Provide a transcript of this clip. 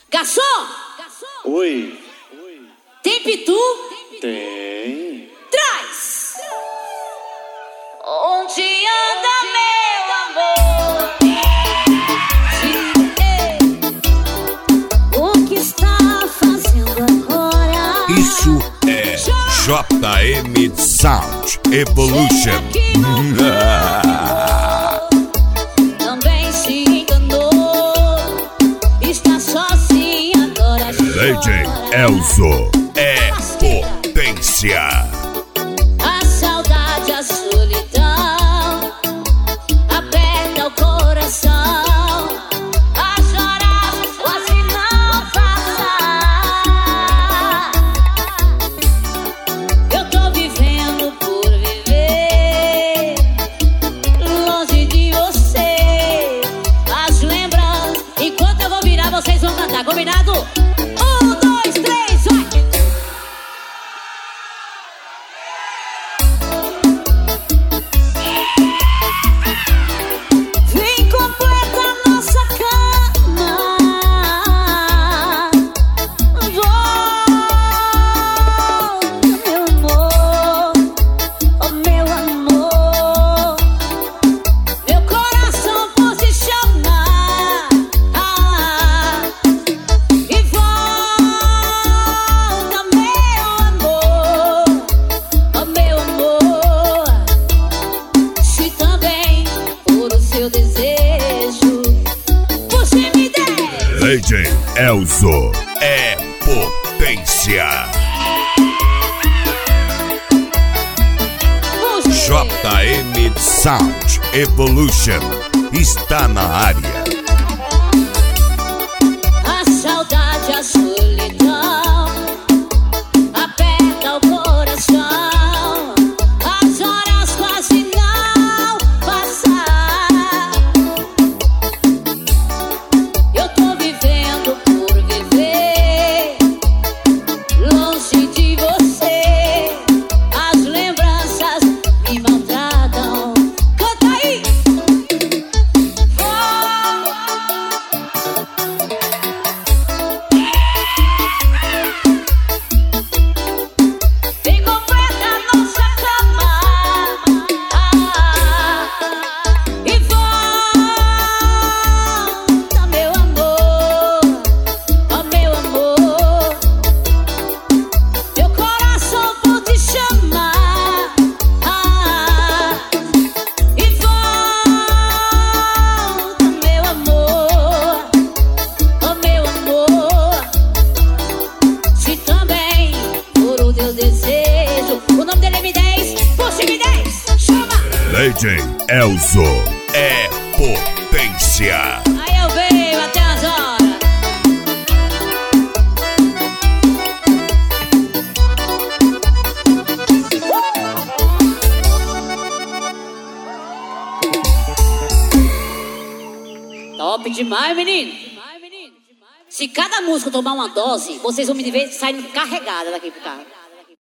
Garçom! Oi. Tem pitu? Tem. Traz! Onde anda meu amor? O que está fazendo agora? Isso é JM Sound Evolution. Também se enganou. Está sozinha agora. DJ Elzo é potência. A saudade, a solidão aperta o coração. A chorar, quase não passar. Eu tô vivendo por viver longe de você. As lembranças, enquanto eu vou virar, vocês vão cantar, combinado? 1, 2, 3, vai! Vem, completa nossa cama. Volta, meu amor, oh meu amor. Meu coração pode chamar. E volta, meu amor, oh meu amor. Se também for o seu desejo, você me der. DJ Elzo é potência. JM Sound Evolution está na área. A saudade, a solidão aperta o coração. As horas quase não passar. Eu tô vivendo por viver longe de você. As lembranças me maltratam. Canta aí! Vem, completa nossa cama. E volta, meu amor, oh meu amor. Meu coração por te chamar. E volta, meu amor, oh meu amor. Se também for o teu desejo. O nome dele é M10, puxa M10, chama! DJ Elzo é potência. Aí eu venho até as horas. Top demais, menino. Se cada música tomar uma dose, vocês vão me ver saindo carregada daqui pro carro.